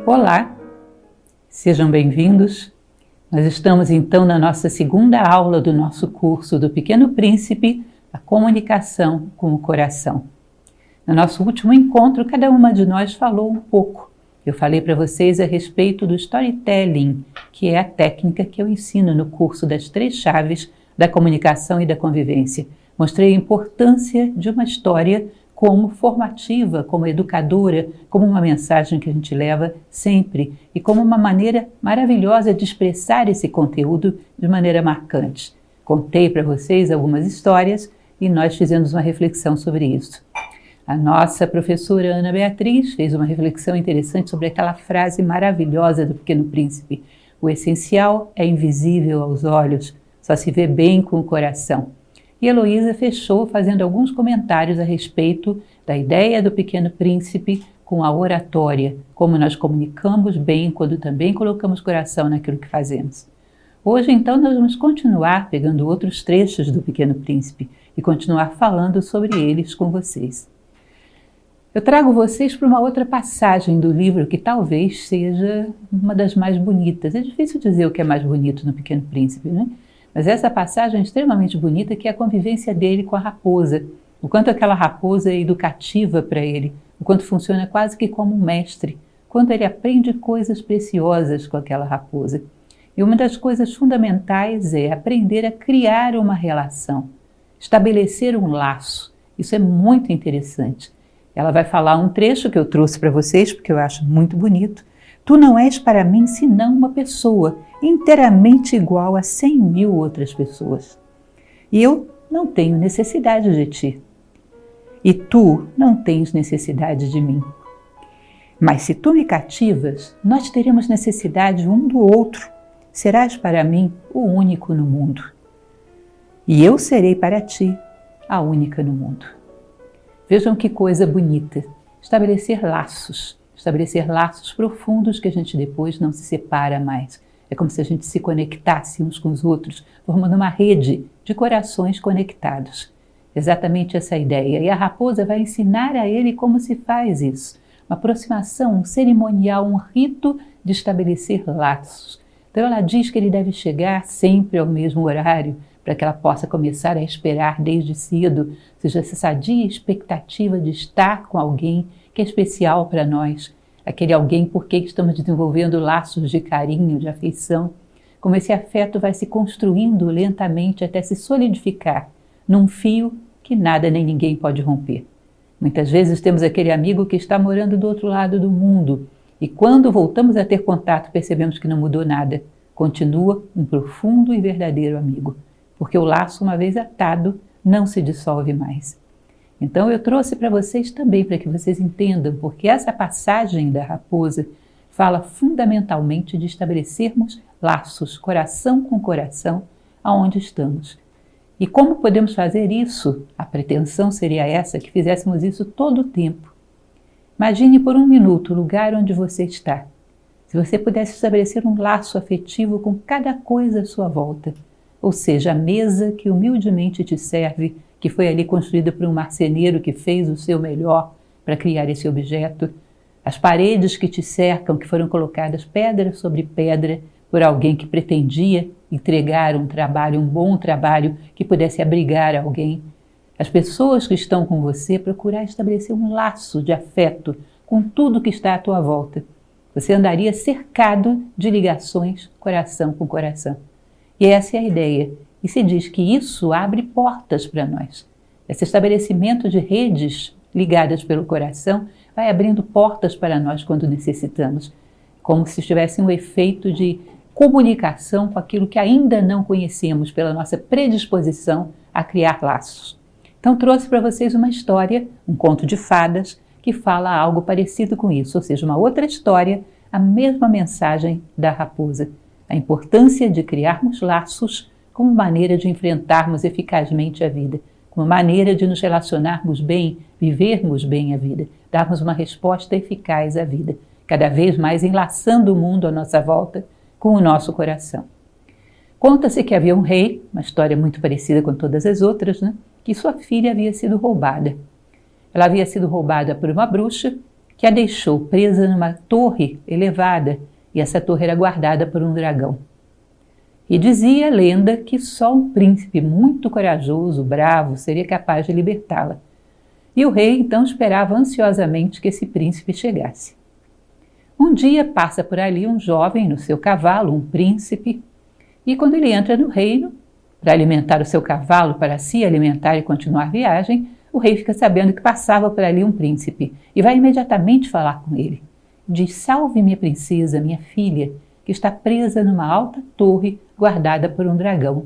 Olá, sejam bem-vindos. Nós estamos então na nossa segunda aula do nosso curso do Pequeno Príncipe, a comunicação com o coração. No nosso último encontro, cada uma de nós falou um pouco. Eu falei para vocês a respeito do storytelling, que é a técnica que eu ensino no curso das 3 chaves da comunicação e da convivência. Mostrei a importância de uma história como formativa, como educadora, como uma mensagem que a gente leva sempre e como uma maneira maravilhosa de expressar esse conteúdo de maneira marcante. Contei para vocês algumas histórias e nós fizemos uma reflexão sobre isso. A nossa professora Ana Beatriz fez uma reflexão interessante sobre aquela frase maravilhosa do Pequeno Príncipe: o essencial é invisível aos olhos, só se vê bem com o coração. E Heloísa fechou fazendo alguns comentários a respeito da ideia do Pequeno Príncipe com a oratória, como nós comunicamos bem quando também colocamos coração naquilo que fazemos. Hoje, então, nós vamos continuar pegando outros trechos do Pequeno Príncipe e continuar falando sobre eles com vocês. Eu trago vocês para uma outra passagem do livro que talvez seja uma das mais bonitas. É difícil dizer o que é mais bonito no Pequeno Príncipe, né? Mas essa passagem é extremamente bonita, que é a convivência dele com a raposa. O quanto aquela raposa é educativa para ele, o quanto funciona quase que como um mestre, quanto ele aprende coisas preciosas com aquela raposa. E uma das coisas fundamentais é aprender a criar uma relação, estabelecer um laço. Isso é muito interessante. Ela vai falar um trecho que eu trouxe para vocês, porque eu acho muito bonito. Tu não és para mim senão uma pessoa, inteiramente igual a 100.000 outras pessoas. E eu não tenho necessidade de ti. E tu não tens necessidade de mim. Mas se tu me cativas, nós teremos necessidade um do outro. Serás para mim o único no mundo. E eu serei para ti a única no mundo. Vejam que coisa bonita. Estabelecer laços profundos que a gente depois não se separa mais. É como se a gente se conectasse uns com os outros, formando uma rede de corações conectados. Exatamente essa ideia. E a raposa vai ensinar a ele como se faz isso. Uma aproximação, um cerimonial, um rito de estabelecer laços. Então ela diz que ele deve chegar sempre ao mesmo horário, para que ela possa começar a esperar desde cedo, ou seja, essa sadia expectativa de estar com alguém que é especial para nós, aquele alguém por quem estamos desenvolvendo laços de carinho, de afeição, como esse afeto vai se construindo lentamente até se solidificar num fio que nada nem ninguém pode romper. Muitas vezes temos aquele amigo que está morando do outro lado do mundo e quando voltamos a ter contato percebemos que não mudou nada, continua um profundo e verdadeiro amigo, porque o laço, uma vez atado, não se dissolve mais. Então eu trouxe para vocês também, para que vocês entendam, porque essa passagem da raposa fala fundamentalmente de estabelecermos laços, coração com coração, aonde estamos. E como podemos fazer isso? A pretensão seria essa, que fizéssemos isso todo o tempo. Imagine por um minuto o lugar onde você está. Se você pudesse estabelecer um laço afetivo com cada coisa à sua volta, ou seja, a mesa que humildemente te serve, que foi ali construída por um marceneiro que fez o seu melhor para criar esse objeto, as paredes que te cercam, que foram colocadas pedra sobre pedra por alguém que pretendia entregar um trabalho, um bom trabalho que pudesse abrigar alguém, as pessoas que estão com você, procurar estabelecer um laço de afeto com tudo que está à tua volta. Você andaria cercado de ligações coração com coração. E essa é a ideia. E se diz que isso abre portas para nós. Esse estabelecimento de redes ligadas pelo coração vai abrindo portas para nós quando necessitamos, como se tivesse um efeito de comunicação com aquilo que ainda não conhecemos pela nossa predisposição a criar laços. Então trouxe para vocês uma história, um conto de fadas, que fala algo parecido com isso, ou seja, uma outra história, a mesma mensagem da raposa. A importância de criarmos laços como maneira de enfrentarmos eficazmente a vida, como maneira de nos relacionarmos bem, vivermos bem a vida, darmos uma resposta eficaz à vida, cada vez mais enlaçando o mundo à nossa volta com o nosso coração. Conta-se que havia um rei, uma história muito parecida com todas as outras, né? Que sua filha havia sido roubada. Ela havia sido roubada por uma bruxa que a deixou presa numa torre elevada, e essa torre era guardada por um dragão. E dizia a lenda que só um príncipe muito corajoso, bravo, seria capaz de libertá-la. E o rei então esperava ansiosamente que esse príncipe chegasse. Um dia passa por ali um jovem no seu cavalo, um príncipe, e quando ele entra no reino, para alimentar o seu cavalo, para se alimentar e continuar a viagem, o rei fica sabendo que passava por ali um príncipe e vai imediatamente falar com ele. Diz: salve minha princesa, minha filha, que está presa numa alta torre guardada por um dragão.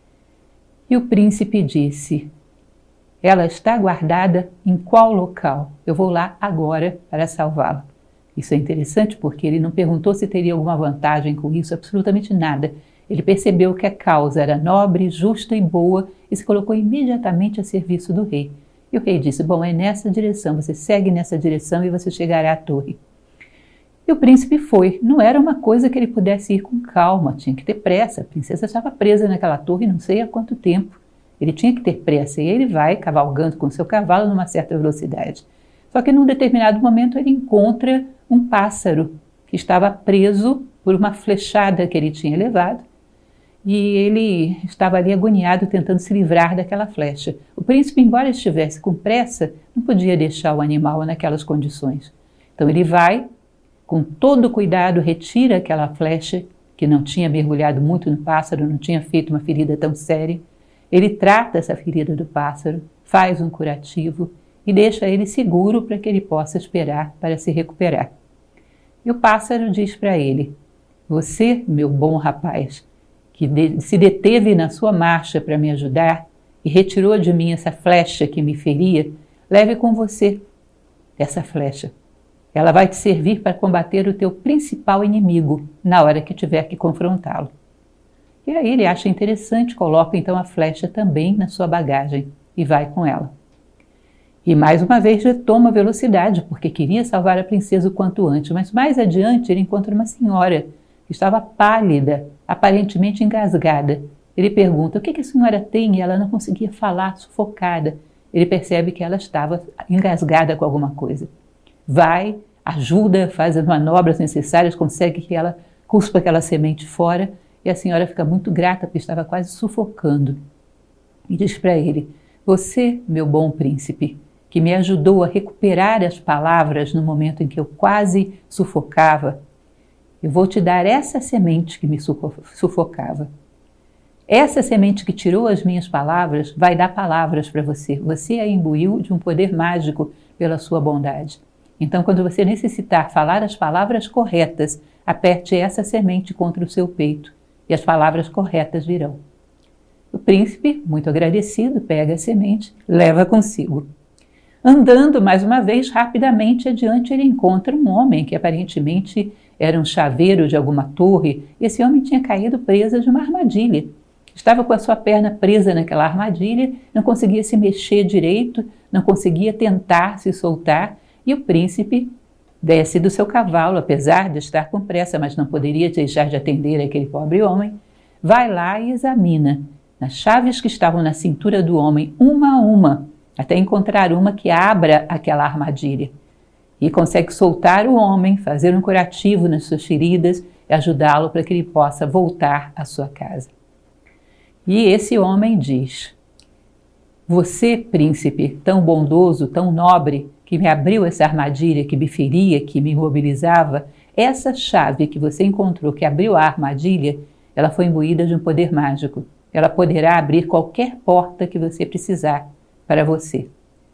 E o príncipe disse: ela está guardada em qual local? Eu vou lá agora para salvá-la. Isso é interessante porque ele não perguntou se teria alguma vantagem com isso, absolutamente nada. Ele percebeu que a causa era nobre, justa e boa e se colocou imediatamente a serviço do rei. E o rei disse: bom, é nessa direção, você segue nessa direção e você chegará à torre. E o príncipe foi. Não era uma coisa que ele pudesse ir com calma, tinha que ter pressa. A princesa estava presa naquela torre não sei há quanto tempo. Ele tinha que ter pressa e ele vai cavalgando com seu cavalo numa certa velocidade. Só que num determinado momento ele encontra um pássaro que estava preso por uma flechada que ele tinha levado e ele estava ali agoniado tentando se livrar daquela flecha. O príncipe, embora estivesse com pressa, não podia deixar o animal naquelas condições. Então ele vai, com todo cuidado, retira aquela flecha que não tinha mergulhado muito no pássaro, não tinha feito uma ferida tão séria. Ele trata essa ferida do pássaro, faz um curativo e deixa ele seguro para que ele possa esperar para se recuperar. E o pássaro diz para ele: você, meu bom rapaz, que se deteve na sua marcha para me ajudar e retirou de mim essa flecha que me feria, leve com você essa flecha. Ela vai te servir para combater o teu principal inimigo na hora que tiver que confrontá-lo. E aí ele acha interessante, coloca então a flecha também na sua bagagem e vai com ela. E mais uma vez retoma velocidade, porque queria salvar a princesa o quanto antes, mas mais adiante ele encontra uma senhora que estava pálida, aparentemente engasgada. Ele pergunta: o que a senhora tem? E ela não conseguia falar, sufocada. Ele percebe que ela estava engasgada com alguma coisa. Vai, ajuda, faz as manobras necessárias, consegue que ela cuspa aquela semente fora, e a senhora fica muito grata porque estava quase sufocando. E diz para ele: você, meu bom príncipe, que me ajudou a recuperar as palavras no momento em que eu quase sufocava, eu vou te dar essa semente que me sufocava. Essa semente que tirou as minhas palavras vai dar palavras para você. Você a imbuiu de um poder mágico pela sua bondade. Então, quando você necessitar falar as palavras corretas, aperte essa semente contra o seu peito e as palavras corretas virão. O príncipe, muito agradecido, pega a semente, leva consigo. Andando mais uma vez rapidamente adiante, ele encontra um homem que aparentemente era um chaveiro de alguma torre. Esse homem tinha caído preso de uma armadilha. Estava com a sua perna presa naquela armadilha, não conseguia se mexer direito, não conseguia tentar se soltar, e o príncipe desce do seu cavalo, apesar de estar com pressa, mas não poderia deixar de atender aquele pobre homem, vai lá e examina nas chaves que estavam na cintura do homem, uma a uma, até encontrar uma que abra aquela armadilha. E consegue soltar o homem, fazer um curativo nas suas feridas e ajudá-lo para que ele possa voltar à sua casa. E esse homem diz: você, príncipe, tão bondoso, tão nobre, que me abriu essa armadilha, que me feria, que me imobilizava, essa chave que você encontrou, que abriu a armadilha, ela foi imbuída de um poder mágico. Ela poderá abrir qualquer porta que você precisar para você.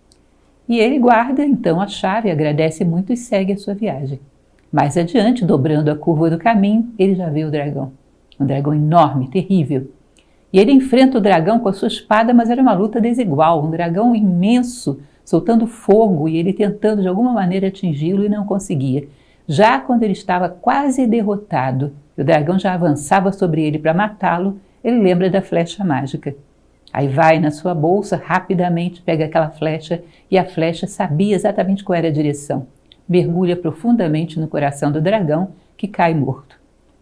E ele guarda então a chave, agradece muito e segue a sua viagem. Mais adiante, dobrando a curva do caminho, ele já vê o dragão. Um dragão enorme, terrível. E ele enfrenta o dragão com a sua espada, mas era uma luta desigual. Um dragão imenso, soltando fogo e ele tentando de alguma maneira atingi-lo e não conseguia. Já quando ele estava quase derrotado, o dragão já avançava sobre ele para matá-lo, ele lembra da flecha mágica. Aí vai na sua bolsa, rapidamente pega aquela flecha e a flecha sabia exatamente qual era a direção. Mergulha profundamente no coração do dragão, que cai morto.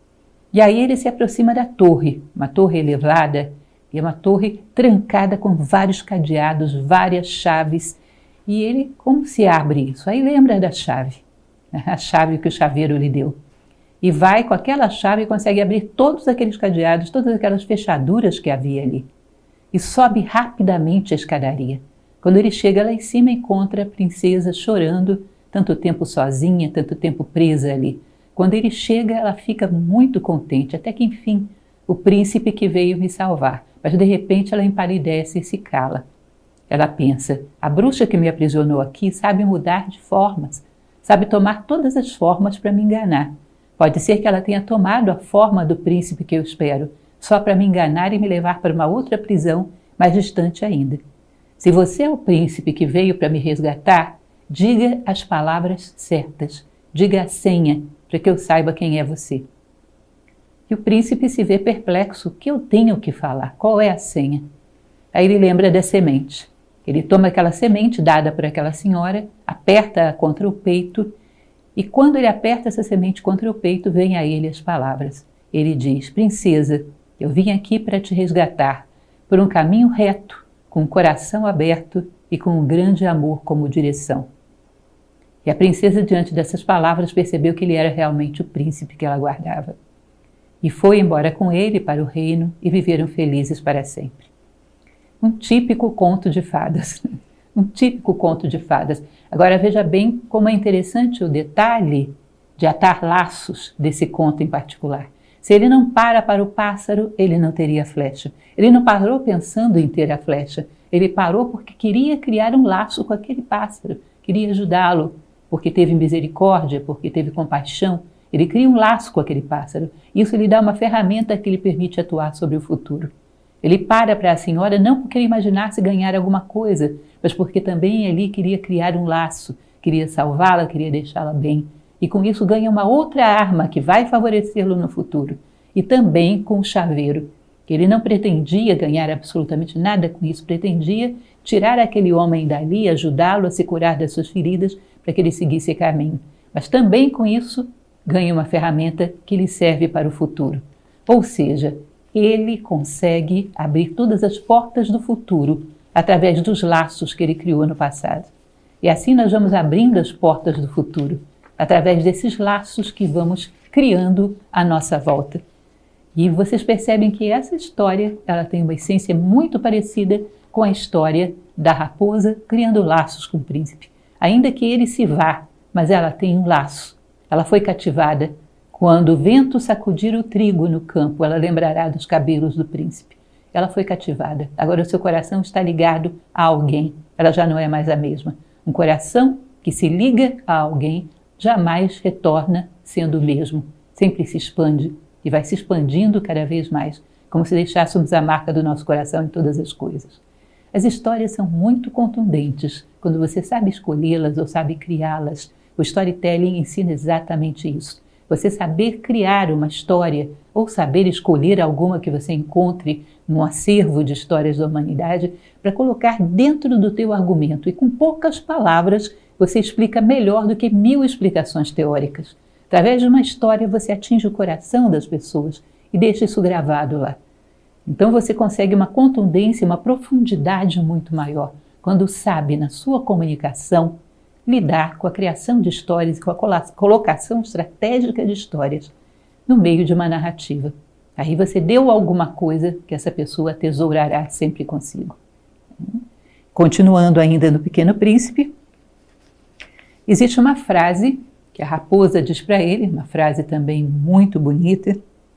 E aí ele se aproxima da torre, uma torre elevada, e é uma torre trancada com vários cadeados, várias chaves. E ele, como se abre isso? Aí lembra da chave. né, a chave que o chaveiro lhe deu. E vai com aquela chave e consegue abrir todos aqueles cadeados, todas aquelas fechaduras que havia ali. E sobe rapidamente a escadaria. Quando ele chega lá em cima, encontra a princesa chorando, tanto tempo sozinha, tanto tempo presa ali. Quando ele chega, ela fica muito contente, até que enfim, o príncipe que veio me salvar. Mas de repente ela empalidece e se cala. Ela pensa, a bruxa que me aprisionou aqui sabe mudar de formas, sabe tomar todas as formas para me enganar. Pode ser que ela tenha tomado a forma do príncipe que eu espero, só para me enganar e me levar para uma outra prisão mais distante ainda. Se você é o príncipe que veio para me resgatar, diga as palavras certas, diga a senha para que eu saiba quem é você. E o príncipe se vê perplexo, o que eu tenho que falar? Qual é a senha? Aí ele lembra da semente. Ele toma aquela semente dada por aquela senhora, aperta-a contra o peito, e quando ele aperta essa semente contra o peito, vem a ele as palavras. Ele diz, princesa, eu vim aqui para te resgatar, por um caminho reto, com o coração aberto e com um grande amor como direção. E a princesa, diante dessas palavras, percebeu que ele era realmente o príncipe que ela guardava. E foi embora com ele para o reino e viveram felizes para sempre. Um típico conto de fadas. Um típico conto de fadas. Agora veja bem como é interessante o detalhe de atar laços desse conto em particular. Se ele não para o pássaro, ele não teria a flecha. Ele não parou pensando em ter a flecha. Ele parou porque queria criar um laço com aquele pássaro. Queria ajudá-lo, porque teve misericórdia, porque teve compaixão. Ele cria um laço com aquele pássaro. Isso lhe dá uma ferramenta que lhe permite atuar sobre o futuro. Ele para a senhora não porque ele imaginasse ganhar alguma coisa, mas porque também ali queria criar um laço, queria salvá-la, queria deixá-la bem. E com isso ganha uma outra arma que vai favorecê-lo no futuro. E também com o chaveiro, que ele não pretendia ganhar absolutamente nada com isso, pretendia tirar aquele homem dali, ajudá-lo a se curar das suas feridas, para que ele seguisse esse caminho. Mas também com isso ganha uma ferramenta que lhe serve para o futuro. Ou seja, ele consegue abrir todas as portas do futuro através dos laços que ele criou no passado. E assim nós vamos abrindo as portas do futuro, através desses laços que vamos criando à nossa volta. E vocês percebem que essa história ela tem uma essência muito parecida com a história da raposa criando laços com o príncipe. Ainda que ele se vá, mas ela tem um laço. Ela foi cativada. Quando o vento sacudir o trigo no campo, ela lembrará dos cabelos do príncipe. Ela foi cativada. Agora o seu coração está ligado a alguém. Ela já não é mais a mesma. Um coração que se liga a alguém jamais retorna sendo o mesmo. Sempre se expande e vai se expandindo cada vez mais, como se deixássemos a marca do nosso coração em todas as coisas. As histórias são muito contundentes quando você sabe escolhê-las ou sabe criá-las. O storytelling ensina exatamente isso. Você saber criar uma história ou saber escolher alguma que você encontre no acervo de histórias da humanidade para colocar dentro do teu argumento e com poucas palavras você explica melhor do que 1000 explicações teóricas. Através de uma história você atinge o coração das pessoas e deixa isso gravado lá. Então você consegue uma contundência, uma profundidade muito maior quando sabe na sua comunicação lidar com a criação de histórias e com a colocação estratégica de histórias no meio de uma narrativa. Aí você deu alguma coisa que essa pessoa atesourará sempre consigo. Continuando ainda no Pequeno Príncipe, existe uma frase que a raposa diz para ele, uma frase também muito bonita.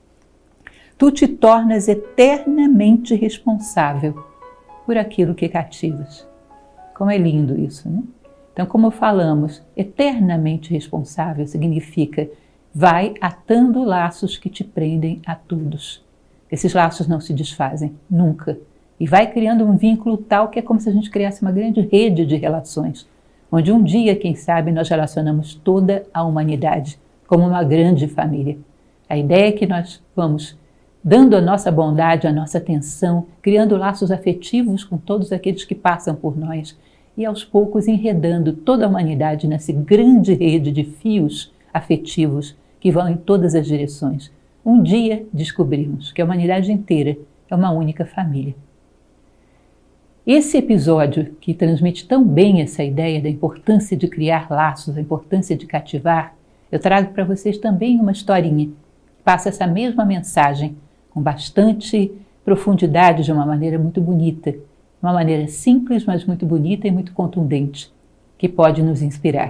Tu te tornas eternamente responsável por aquilo que cativas. Como é lindo isso, né? Então, como falamos, eternamente responsável significa vai atando laços que te prendem a todos. Esses laços não se desfazem, nunca. E vai criando um vínculo tal que é como se a gente criasse uma grande rede de relações, onde um dia, quem sabe, nós relacionamos toda a humanidade como uma grande família. A ideia é que nós vamos dando a nossa bondade, a nossa atenção, criando laços afetivos com todos aqueles que passam por nós, e aos poucos enredando toda a humanidade nessa grande rede de fios afetivos que vão em todas as direções. Um dia descobrimos que a humanidade inteira é uma única família. Esse episódio, que transmite tão bem essa ideia da importância de criar laços, da importância de cativar, eu trago para vocês também uma historinha que passa essa mesma mensagem com bastante profundidade, de uma maneira muito bonita, uma maneira simples, mas muito bonita e muito contundente, que pode nos inspirar.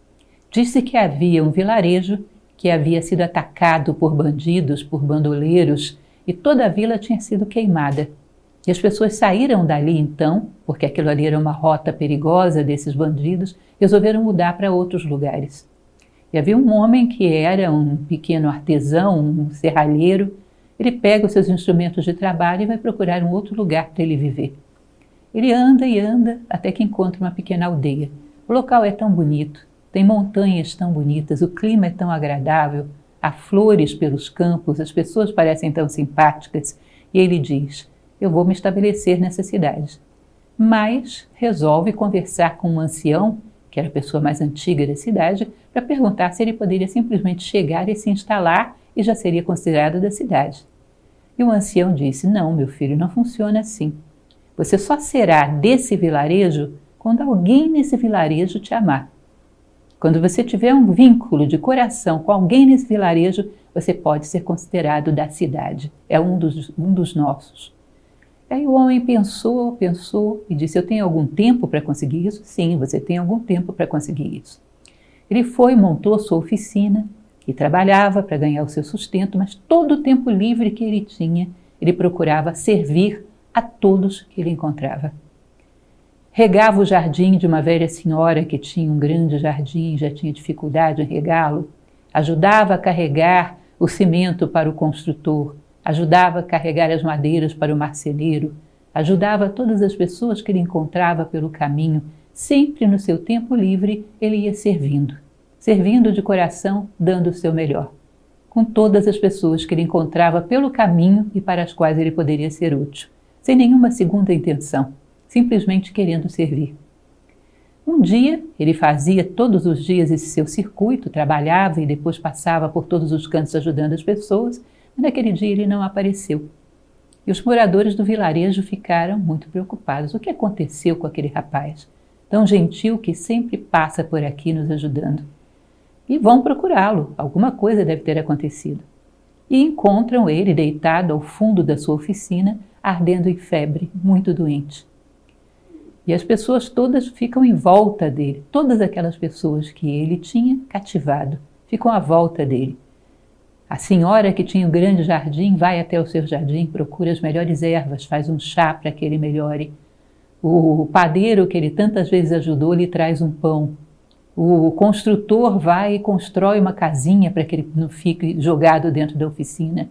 Disse que havia um vilarejo que havia sido atacado por bandidos, por bandoleiros, e toda a vila tinha sido queimada. E as pessoas saíram dali então, porque aquilo ali era uma rota perigosa desses bandidos, resolveram mudar para outros lugares. E havia um homem que era um pequeno artesão, um serralheiro. Ele pega os seus instrumentos de trabalho e vai procurar um outro lugar para ele viver. Ele anda e anda até que encontra uma pequena aldeia. O local é tão bonito, tem montanhas tão bonitas, o clima é tão agradável, há flores pelos campos, as pessoas parecem tão simpáticas. E ele diz: eu vou me estabelecer nessa cidade. Mas resolve conversar com um ancião, que era a pessoa mais antiga da cidade, para perguntar se ele poderia simplesmente chegar e se instalar e já seria considerado da cidade. E o ancião disse: não, meu filho, não funciona assim. Você só será desse vilarejo quando alguém nesse vilarejo te amar. Quando você tiver um vínculo de coração com alguém nesse vilarejo, você pode ser considerado da cidade. É um dos nossos. Aí o homem pensou e disse: eu tenho algum tempo para conseguir isso? Sim, você tem algum tempo para conseguir isso. Ele foi, montou sua oficina e trabalhava para ganhar o seu sustento, mas todo o tempo livre que ele tinha, ele procurava servir a todos que ele encontrava. Regava o jardim de uma velha senhora que tinha um grande jardim, já tinha dificuldade em regá-lo. Ajudava a carregar o cimento para o construtor, ajudava a carregar as madeiras para o marceneiro, ajudava todas as pessoas que ele encontrava pelo caminho. Sempre no seu tempo livre ele ia servindo de coração, dando o seu melhor, com todas as pessoas que ele encontrava pelo caminho e para as quais ele poderia ser útil, sem nenhuma segunda intenção, simplesmente querendo servir. Um dia, ele fazia todos os dias esse seu circuito, trabalhava e depois passava por todos os cantos ajudando as pessoas, mas naquele dia ele não apareceu. E os moradores do vilarejo ficaram muito preocupados. O que aconteceu com aquele rapaz, tão gentil, que sempre passa por aqui nos ajudando? E vão procurá-lo, alguma coisa deve ter acontecido. E encontram ele deitado ao fundo da sua oficina, ardendo em febre, muito doente. E as pessoas todas ficam em volta dele, todas aquelas pessoas que ele tinha cativado, ficam à volta dele. A senhora que tinha um grande jardim vai até o seu jardim, procura as melhores ervas, faz um chá para que ele melhore. O padeiro que ele tantas vezes ajudou lhe traz um pão. O construtor vai e constrói uma casinha para que ele não fique jogado dentro da oficina.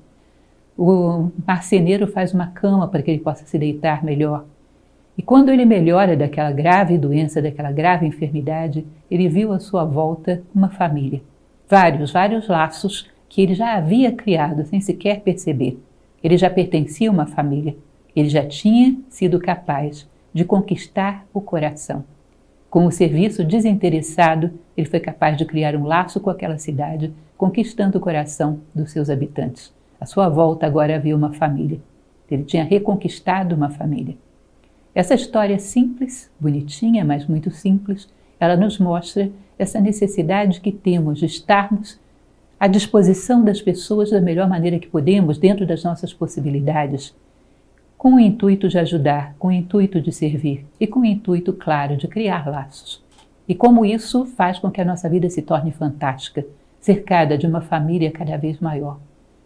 O marceneiro faz uma cama para que ele possa se deitar melhor. E quando ele melhora daquela grave doença, daquela grave enfermidade, ele viu à sua volta uma família. Vários laços que ele já havia criado sem sequer perceber. Ele já pertencia a uma família. Ele já tinha sido capaz de conquistar o coração. Com o serviço desinteressado, ele foi capaz de criar um laço com aquela cidade, conquistando o coração dos seus habitantes. À sua volta agora havia uma família. Ele tinha reconquistado uma família. Essa história simples, bonitinha, mas muito simples, ela nos mostra essa necessidade que temos de estarmos à disposição das pessoas da melhor maneira que podemos, dentro das nossas possibilidades, com o intuito de ajudar, com o intuito de servir e com o intuito, claro, de criar laços. E como isso faz com que a nossa vida se torne fantástica, cercada de uma família cada vez maior.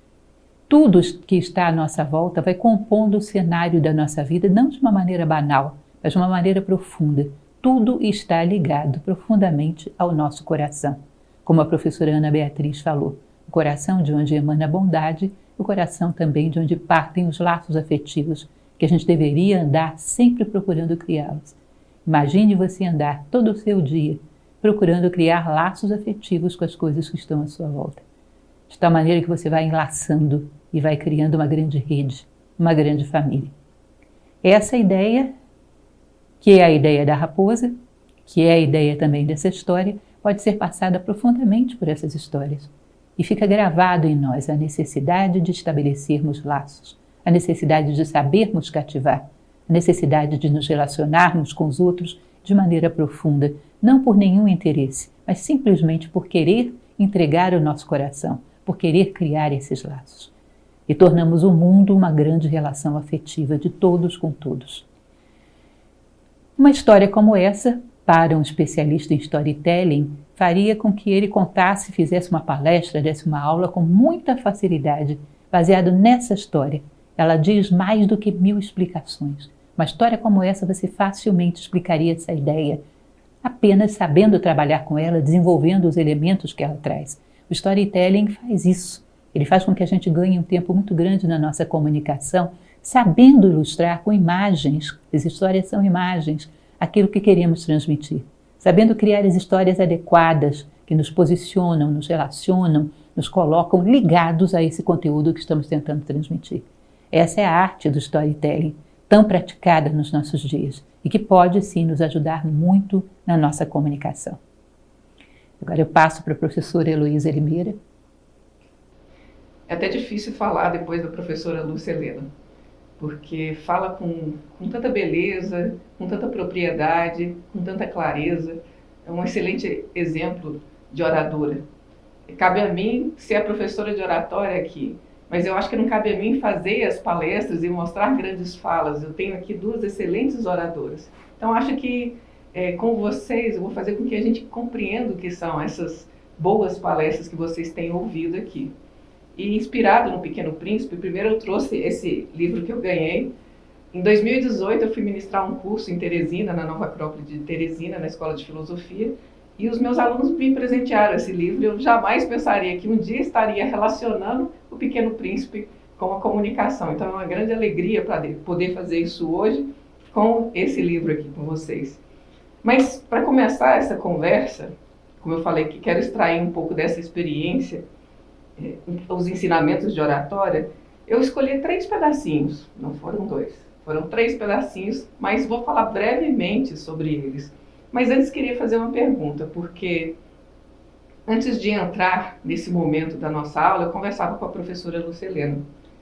Tudo que está à nossa volta vai compondo o cenário da nossa vida, não de uma maneira banal, mas de uma maneira profunda. Tudo está ligado profundamente ao nosso coração. Como a professora Ana Beatriz falou, o coração de onde emana a bondade, o coração também de onde partem os laços afetivos, que a gente deveria andar sempre procurando criá-los. Imagine você andar todo o seu dia procurando criar laços afetivos com as coisas que estão à sua volta. De tal maneira que você vai enlaçando e vai criando uma grande rede, uma grande família. Essa ideia, que é a ideia da raposa, que é a ideia também dessa história, pode ser passada profundamente por essas histórias. E fica gravado em nós a necessidade de estabelecermos laços, a necessidade de sabermos cativar, a necessidade de nos relacionarmos com os outros de maneira profunda, não por nenhum interesse, mas simplesmente por querer entregar o nosso coração, por querer criar esses laços. E tornamos o mundo uma grande relação afetiva de todos com todos. Uma história como essa, para um especialista em storytelling, faria com que ele contasse, fizesse uma palestra, desse uma aula com muita facilidade, baseado nessa história. Ela diz mais do que 1000 explicações. Uma história como essa você facilmente explicaria essa ideia, apenas sabendo trabalhar com ela, desenvolvendo os elementos que ela traz. O storytelling faz isso. Ele faz com que a gente ganhe um tempo muito grande na nossa comunicação, sabendo ilustrar com imagens, as histórias são imagens, aquilo que queremos transmitir. Sabendo criar as histórias adequadas, que nos posicionam, nos relacionam, nos colocam ligados a esse conteúdo que estamos tentando transmitir. Essa é a arte do storytelling, tão praticada nos nossos dias e que pode sim nos ajudar muito na nossa comunicação. Agora eu passo para a professora Heloísa Limeira. É até difícil falar depois da professora Lúcia Helena, porque fala com tanta beleza, com tanta propriedade, com tanta clareza. É um excelente exemplo de oradora. Cabe a mim ser a professora de oratória aqui, mas eu acho que não cabe a mim fazer as palestras e mostrar grandes falas. Eu tenho aqui 2 excelentes oradoras. Então, acho que com vocês eu vou fazer com que a gente compreenda o que são essas boas palestras que vocês têm ouvido aqui. E inspirado no Pequeno Príncipe, primeiro eu trouxe esse livro que eu ganhei. Em 2018 eu fui ministrar um curso em Teresina, na Nova Acrópole de Teresina, na Escola de Filosofia, e os meus alunos me presentearam esse livro. Eu jamais pensaria que um dia estaria relacionando o Pequeno Príncipe com a comunicação. Então é uma grande alegria para poder fazer isso hoje com esse livro aqui com vocês. Mas para começar essa conversa, como eu falei que quero extrair um pouco dessa experiência, os ensinamentos de oratória, eu escolhi 3 pedacinhos, não foram 2, foram 3 pedacinhos, mas vou falar brevemente sobre eles. Mas antes queria fazer uma pergunta, porque antes de entrar nesse momento da nossa aula, eu conversava com a professora Lúcia Helena.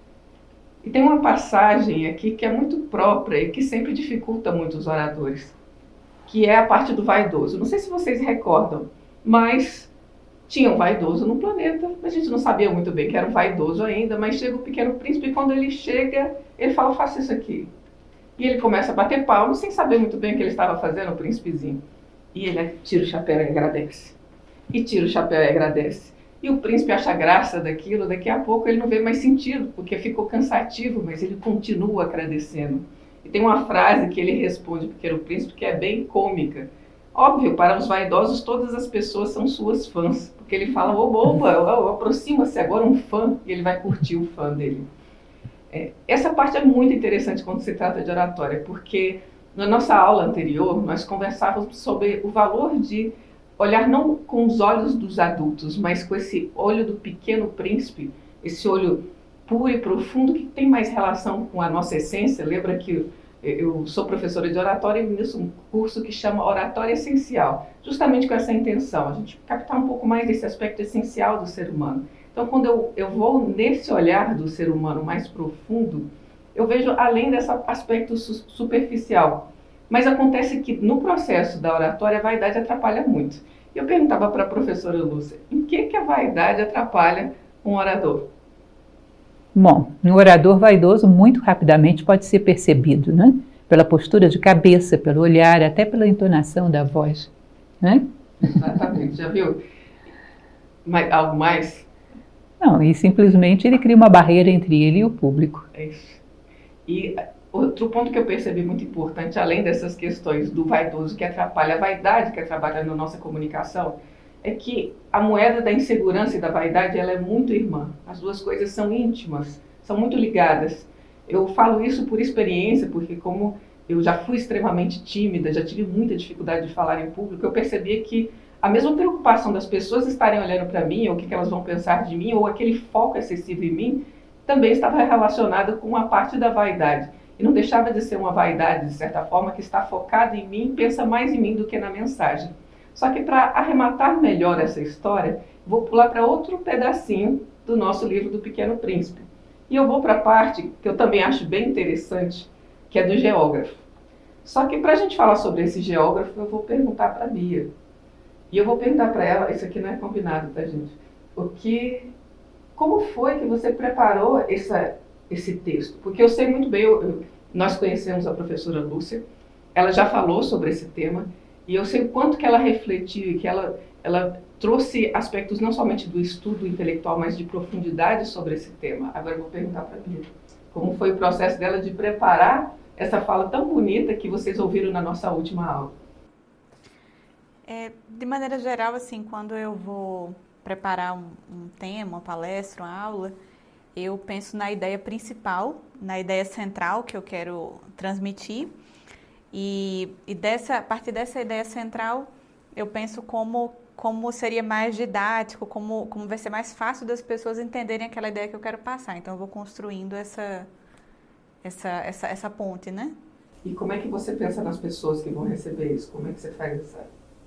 E tem uma passagem aqui que é muito própria e que sempre dificulta muito os oradores, que é a parte do vaidoso. Não sei se vocês recordam, mas tinha um vaidoso no planeta, a gente não sabia muito bem que era um vaidoso ainda, mas chega o Pequeno Príncipe e quando ele chega, ele fala, faça isso aqui. E ele começa a bater palmas sem saber muito bem o que ele estava fazendo, o príncipezinho. E ele tira o chapéu e agradece. E tira o chapéu e agradece. E o príncipe acha graça daquilo, daqui a pouco ele não vê mais sentido, porque ficou cansativo, mas ele continua agradecendo. E tem uma frase que ele responde ao Pequeno Príncipe que é bem cômica. Óbvio, para os vaidosos, todas as pessoas são suas fãs. Porque ele fala, oba, aproxima-se agora um fã, e ele vai curtir o fã dele. Essa parte é muito interessante quando se trata de oratória, porque na nossa aula anterior, nós conversávamos sobre o valor de olhar não com os olhos dos adultos, mas com esse olho do Pequeno Príncipe, esse olho puro e profundo que tem mais relação com a nossa essência. Lembra que eu sou professora de oratória e ministro um curso que chama Oratória Essencial, justamente com essa intenção, a gente captar um pouco mais desse aspecto essencial do ser humano. Então, quando eu vou nesse olhar do ser humano mais profundo, eu vejo além desse aspecto superficial. Mas acontece que no processo da oratória a vaidade atrapalha muito. Eu perguntava para a professora Lúcia, em que a vaidade atrapalha um orador? Bom, um orador vaidoso muito rapidamente pode ser percebido, né? Pela postura de cabeça, pelo olhar, até pela entonação da voz, né? Exatamente, já viu? Algo mais? Não, e simplesmente ele cria uma barreira entre ele e o público. É isso. E outro ponto que eu percebi muito importante, além dessas questões do vaidoso que atrapalha, a vaidade que atrapalha na nossa comunicação, é que a moeda da insegurança e da vaidade, ela é muito irmã. As duas coisas são íntimas, são muito ligadas. Eu falo isso por experiência, porque como eu já fui extremamente tímida, já tive muita dificuldade de falar em público, eu percebia que a mesma preocupação das pessoas estarem olhando para mim, ou o que elas vão pensar de mim, ou aquele foco excessivo em mim, também estava relacionado com a parte da vaidade. E não deixava de ser uma vaidade, de certa forma, que está focada em mim, pensa mais em mim do que na mensagem. Só que para arrematar melhor essa história, vou pular para outro pedacinho do nosso livro do Pequeno Príncipe. E eu vou para a parte que eu também acho bem interessante, que é do geógrafo. Só que para a gente falar sobre esse geógrafo, eu vou perguntar para a Bia. E eu vou perguntar para ela, isso aqui não é combinado, tá, gente? Como foi que você preparou esse texto? Porque eu sei muito bem, nós conhecemos a professora Lúcia, ela já falou sobre esse tema, e eu sei o quanto que ela refletiu, que ela trouxe aspectos não somente do estudo intelectual, mas de profundidade sobre esse tema. Agora eu vou perguntar para a Bia, como foi o processo dela de preparar essa fala tão bonita que vocês ouviram na nossa última aula? De maneira geral, assim, quando eu vou preparar um tema, uma palestra, uma aula, eu penso na ideia principal, na ideia central que eu quero transmitir, e a partir dessa ideia central, eu penso como seria mais didático, como vai ser mais fácil das pessoas entenderem aquela ideia que eu quero passar. Então, eu vou construindo essa ponte, né? E como é que você pensa nas pessoas que vão receber isso? Como é que você faz isso?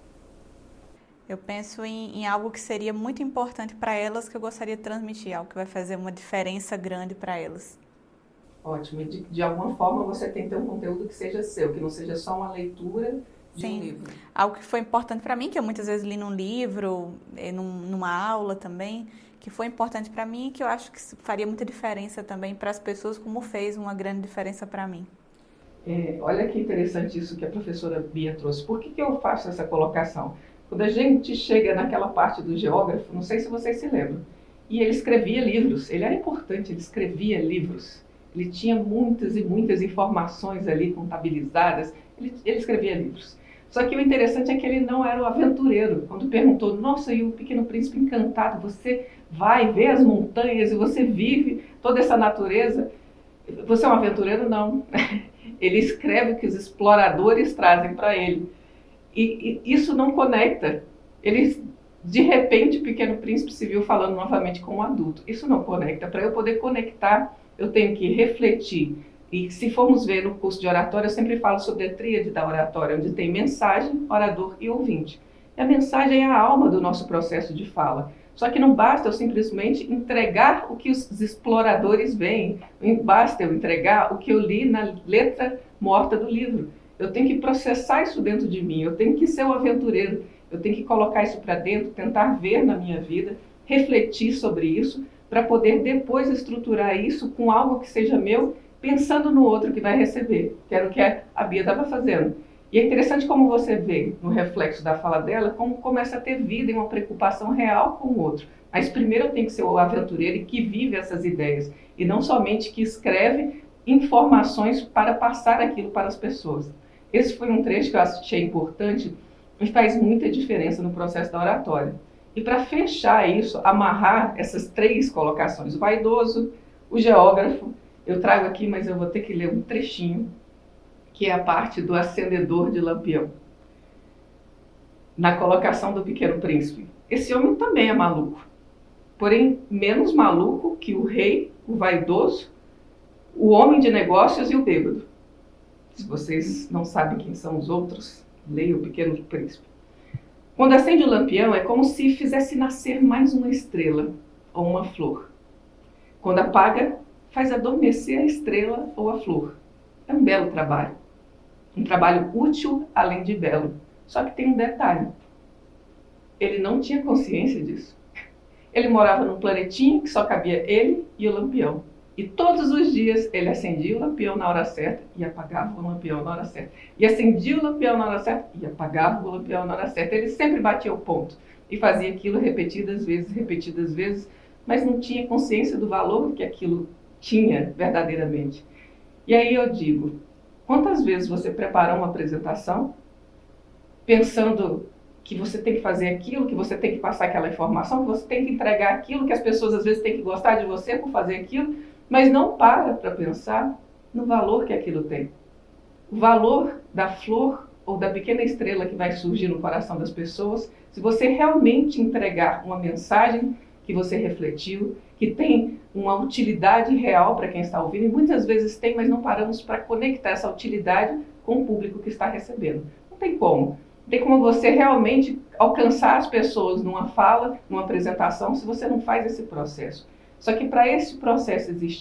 Eu penso em algo que seria muito importante para elas, que eu gostaria de transmitir, algo que vai fazer uma diferença grande para elas. Ótimo. E de alguma forma você tem que ter um conteúdo que seja seu, que não seja só uma leitura de um livro. Algo que foi importante para mim, que eu muitas vezes li num livro, numa aula também, que foi importante para mim e que eu acho que faria muita diferença também para as pessoas, como fez uma grande diferença para mim. Olha que interessante isso que a professora Bia trouxe. Por que eu faço essa colocação? Quando a gente chega naquela parte do geógrafo, não sei se vocês se lembram, e ele escrevia livros, ele era importante, ele escrevia livros, ele tinha muitas e muitas informações ali contabilizadas, ele escrevia livros. Só que o interessante é que ele não era o aventureiro. Quando perguntou, nossa, e o Pequeno Príncipe encantado, você vai ver as montanhas e você vive toda essa natureza, você é um aventureiro? Não. Ele escreve o que os exploradores trazem para ele. E isso não conecta. De repente, o Pequeno Príncipe se viu falando novamente com um adulto. Isso não conecta. Para eu poder conectar, eu tenho que refletir. E se formos ver no curso de oratória, eu sempre falo sobre a tríade da oratória, onde tem mensagem, orador e ouvinte. E a mensagem é a alma do nosso processo de fala. Só que não basta eu simplesmente entregar o que os exploradores veem. Não basta eu entregar o que eu li na letra morta do livro. Eu tenho que processar isso dentro de mim, eu tenho que ser um aventureiro, eu tenho que colocar isso para dentro, tentar ver na minha vida, refletir sobre isso, para poder depois estruturar isso com algo que seja meu, pensando no outro que vai receber, que era o que a Bia estava fazendo. E é interessante como você vê no reflexo da fala dela, como começa a ter vida e uma preocupação real com o outro. Mas primeiro eu tenho que ser o aventureiro e que vive essas ideias, e não somente que escreve informações para passar aquilo para as pessoas. Esse foi um trecho que eu achei importante e faz muita diferença no processo da oratória. E para fechar isso, amarrar essas três colocações, o vaidoso, o geógrafo, eu trago aqui, mas eu vou ter que ler um trechinho, que é a parte do acendedor de lampião. Na colocação do Pequeno Príncipe. Esse homem também é maluco, porém menos maluco que o rei, o vaidoso, o homem de negócios e o bêbado. Se vocês não sabem quem são os outros, leiam o Pequeno Príncipe. Quando acende o lampião, é como se fizesse nascer mais uma estrela ou uma flor. Quando apaga, faz adormecer a estrela ou a flor. É um belo trabalho. Um trabalho útil, além de belo. Só que tem um detalhe. Ele não tinha consciência disso. Ele morava num planetinho que só cabia ele e o lampião. E todos os dias ele acendia o lampião na hora certa e apagava o lampião na hora certa. E acendia o lampião na hora certa e apagava o lampião na hora certa. Ele sempre batia o ponto e fazia aquilo repetidas vezes, mas não tinha consciência do valor que aquilo tinha verdadeiramente. E aí eu digo, quantas vezes você preparou uma apresentação pensando que você tem que fazer aquilo, que você tem que passar aquela informação, que você tem que entregar aquilo, que as pessoas às vezes têm que gostar de você por fazer aquilo, mas não para pensar no valor que aquilo tem. O valor da flor ou da pequena estrela que vai surgir no coração das pessoas, se você realmente entregar uma mensagem que você refletiu, que tem uma utilidade real para quem está ouvindo, e muitas vezes tem, mas não paramos para conectar essa utilidade com o público que está recebendo. Não tem como. Não tem como você realmente alcançar as pessoas numa fala, numa apresentação, se você não faz esse processo. Só que para esse processo existir,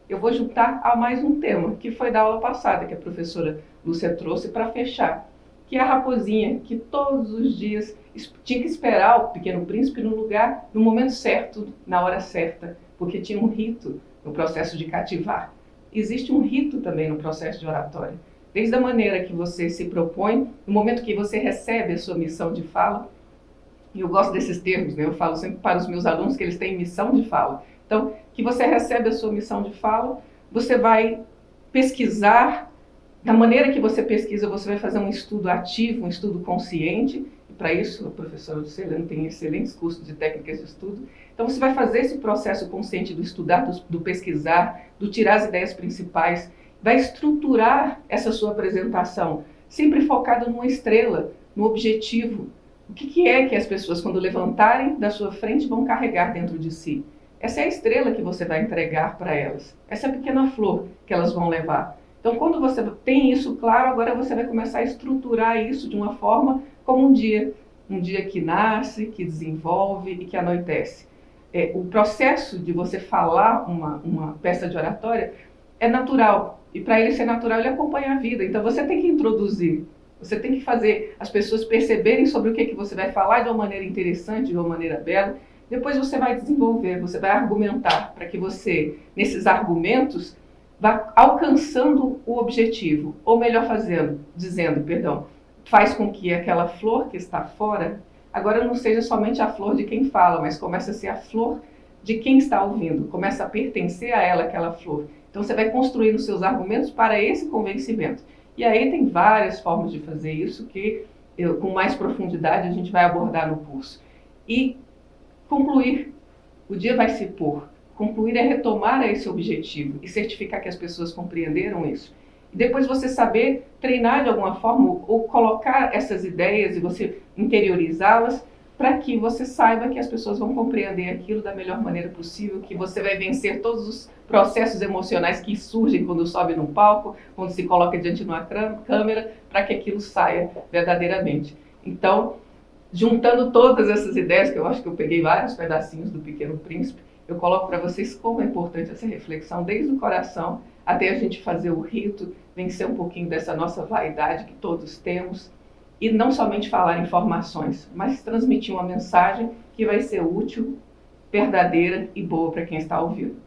eu vou juntar a mais um tema, que foi da aula passada, que a professora Lúcia trouxe para fechar, que é a raposinha, que todos os dias tinha que esperar o Pequeno Príncipe no lugar, no momento certo, na hora certa, porque tinha um rito no processo de cativar. Existe um rito também no processo de oratória. Desde a maneira que você se propõe, no momento que você recebe a sua missão de fala, e eu gosto desses termos, né? Eu falo sempre para os meus alunos que eles têm missão de fala. Então, que você recebe a sua missão de fala, você vai pesquisar. Da maneira que você pesquisa, você vai fazer um estudo ativo, um estudo consciente. E para isso, a professora Lucilene tem excelentes cursos de técnicas de estudo. Então, você vai fazer esse processo consciente do estudar, do pesquisar, do tirar as ideias principais, vai estruturar essa sua apresentação, sempre focada numa estrela, no objetivo. O que é que as pessoas, quando levantarem da sua frente, vão carregar dentro de si? Essa é a estrela que você vai entregar para elas. Essa é a pequena flor que elas vão levar. Então, quando você tem isso claro, agora você vai começar a estruturar isso de uma forma como um dia que nasce, que desenvolve e que anoitece. O processo de você falar uma peça de oratória é natural, e para ele ser natural, ele acompanha a vida. Então, você tem que introduzir, você tem que fazer as pessoas perceberem sobre o que você vai falar de uma maneira interessante, de uma maneira bela. Depois você vai desenvolver, você vai argumentar, para que você, nesses argumentos, vá alcançando o objetivo, ou melhor faz com que aquela flor que está fora, agora não seja somente a flor de quem fala, mas começa a ser a flor de quem está ouvindo, começa a pertencer a ela aquela flor. Então você vai construir os seus argumentos para esse convencimento. E aí tem várias formas de fazer isso que, com mais profundidade, a gente vai abordar no curso. E concluir, o dia vai se pôr. Concluir é retomar esse objetivo e certificar que as pessoas compreenderam isso. E depois você saber treinar de alguma forma ou colocar essas ideias e você interiorizá-las para que você saiba que as pessoas vão compreender aquilo da melhor maneira possível, que você vai vencer todos os processos emocionais que surgem quando sobe num palco, quando se coloca diante de uma câmera, para que aquilo saia verdadeiramente. Então, juntando todas essas ideias, que eu acho que eu peguei vários pedacinhos do Pequeno Príncipe, eu coloco para vocês como é importante essa reflexão, desde o coração até a gente fazer o rito, vencer um pouquinho dessa nossa vaidade que todos temos, e não somente falar informações, mas transmitir uma mensagem que vai ser útil, verdadeira e boa para quem está ouvindo.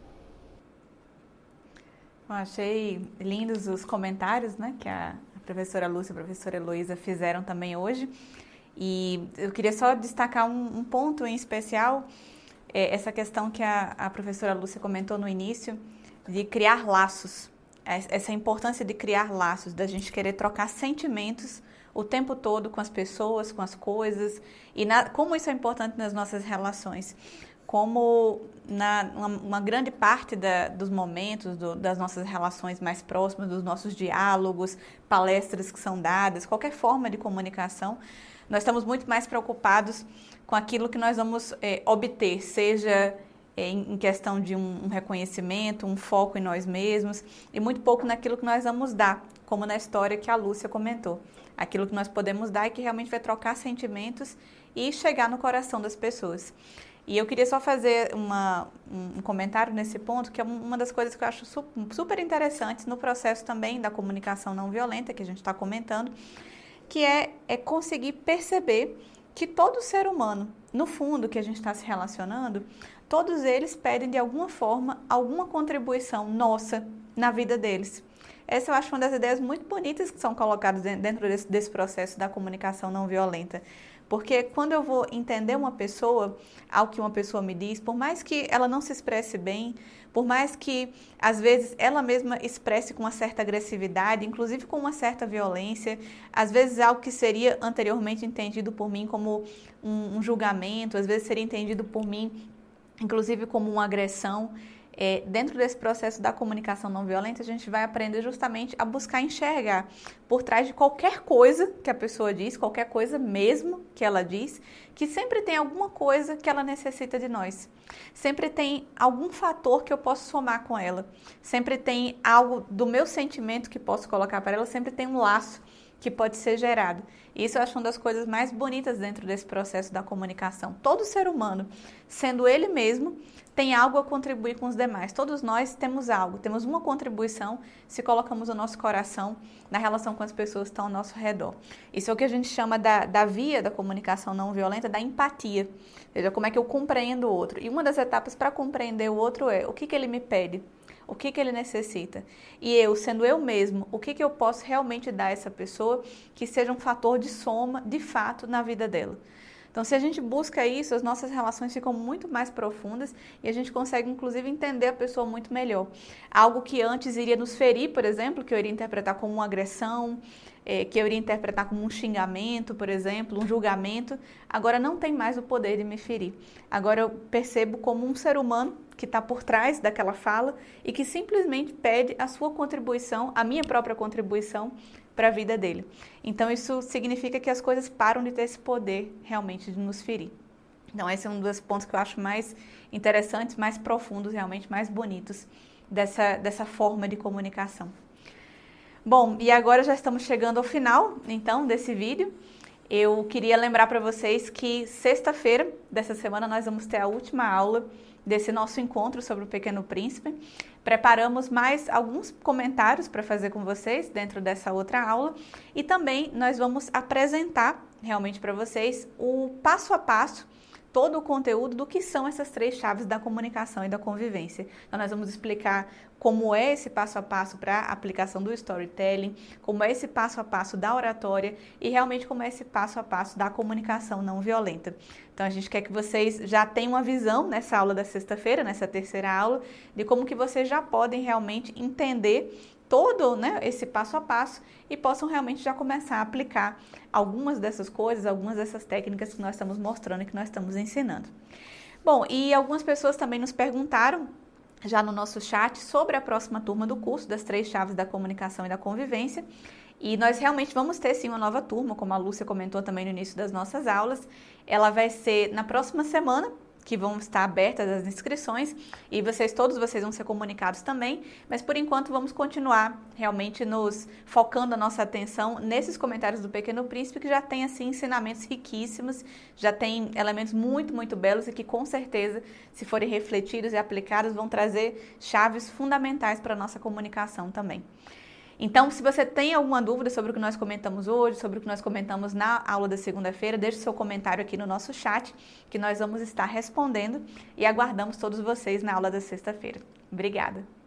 Eu achei lindos os comentários, né, que a professora Lúcia e a professora Heloísa fizeram também hoje. E eu queria só destacar um ponto em especial, essa questão que a professora Lúcia comentou no início, de criar laços. Essa importância de criar laços, da gente querer trocar sentimentos o tempo todo com as pessoas, com as coisas, e como isso é importante nas nossas relações. Como uma grande parte dos momentos, das nossas relações mais próximas, dos nossos diálogos, palestras que são dadas, qualquer forma de comunicação, nós estamos muito mais preocupados com aquilo que nós vamos obter, seja em questão de um reconhecimento, um foco em nós mesmos, e muito pouco naquilo que nós vamos dar, como na história que a Lúcia comentou. Aquilo que nós podemos dar e que realmente vai trocar sentimentos e chegar no coração das pessoas. E eu queria só fazer um comentário nesse ponto, que é uma das coisas que eu acho super interessantes no processo também da comunicação não violenta, que a gente está comentando, que é conseguir perceber que todo ser humano, no fundo, que a gente está se relacionando, todos eles pedem de alguma forma alguma contribuição nossa na vida deles. Essa eu acho uma das ideias muito bonitas que são colocadas dentro desse processo da comunicação não violenta. Porque quando eu vou entender uma pessoa, ao que uma pessoa me diz, por mais que ela não se expresse bem, por mais que às vezes ela mesma expresse com uma certa agressividade, inclusive com uma certa violência, às vezes algo que seria anteriormente entendido por mim como um julgamento, às vezes seria entendido por mim inclusive como uma agressão. Dentro desse processo da comunicação não violenta, a gente vai aprender justamente a buscar enxergar por trás de qualquer coisa que a pessoa diz, qualquer coisa mesmo que ela diz, que sempre tem alguma coisa que ela necessita de nós. Sempre tem algum fator que eu posso somar com ela. Sempre tem algo do meu sentimento que posso colocar para ela, sempre tem um laço que pode ser gerado. Isso eu acho uma das coisas mais bonitas dentro desse processo da comunicação. Todo ser humano, sendo ele mesmo, tem algo a contribuir com os demais. Todos nós temos algo, temos uma contribuição se colocamos o nosso coração na relação com as pessoas que estão ao nosso redor. Isso é o que a gente chama da via da comunicação não violenta, da empatia. Veja, como é que eu compreendo o outro. E uma das etapas para compreender o outro é o que ele me pede, o que ele necessita. E eu, sendo eu mesmo, o que eu posso realmente dar a essa pessoa que seja um fator de soma, de fato, na vida dela. Então, se a gente busca isso, as nossas relações ficam muito mais profundas e a gente consegue, inclusive, entender a pessoa muito melhor. Algo que antes iria nos ferir, por exemplo, que eu iria interpretar como uma agressão, que eu iria interpretar como um xingamento, por exemplo, um julgamento, agora não tem mais o poder de me ferir. Agora eu percebo como um ser humano que está por trás daquela fala e que simplesmente pede a sua contribuição, a minha própria contribuição para a vida dele. Então isso significa que as coisas param de ter esse poder realmente de nos ferir. Então esse é um dos pontos que eu acho mais interessantes, mais profundos, realmente mais bonitos dessa forma de comunicação. Bom, e agora já estamos chegando ao final, então, desse vídeo. Eu queria lembrar para vocês que sexta-feira dessa semana nós vamos ter a última aula desse nosso encontro sobre o Pequeno Príncipe. Preparamos mais alguns comentários para fazer com vocês dentro dessa outra aula e também nós vamos apresentar realmente para vocês o passo a passo, todo o conteúdo do que são essas 3 chaves da comunicação e da convivência. Então nós vamos explicar como é esse passo a passo para a aplicação do storytelling, como é esse passo a passo da oratória e realmente como é esse passo a passo da comunicação não violenta. Então a gente quer que vocês já tenham uma visão nessa aula da sexta-feira, nessa terceira aula, de como que vocês já podem realmente entender todo, né, esse passo a passo e possam realmente já começar a aplicar algumas dessas coisas, algumas dessas técnicas que nós estamos mostrando e que nós estamos ensinando. Bom, e algumas pessoas também nos perguntaram já no nosso chat sobre a próxima turma do curso das 3 chaves da comunicação e da convivência. E nós realmente vamos ter sim uma nova turma, como a Lúcia comentou também no início das nossas aulas. Ela vai ser na próxima semana, que vão estar abertas as inscrições e todos vocês vão ser comunicados também, mas por enquanto vamos continuar realmente nos focando a nossa atenção nesses comentários do Pequeno Príncipe, que já tem assim ensinamentos riquíssimos, já tem elementos muito, muito belos e que com certeza, se forem refletidos e aplicados, vão trazer chaves fundamentais para a nossa comunicação também. Então, se você tem alguma dúvida sobre o que nós comentamos hoje, sobre o que nós comentamos na aula da segunda-feira, deixe seu comentário aqui no nosso chat, que nós vamos estar respondendo e aguardamos todos vocês na aula da sexta-feira. Obrigada!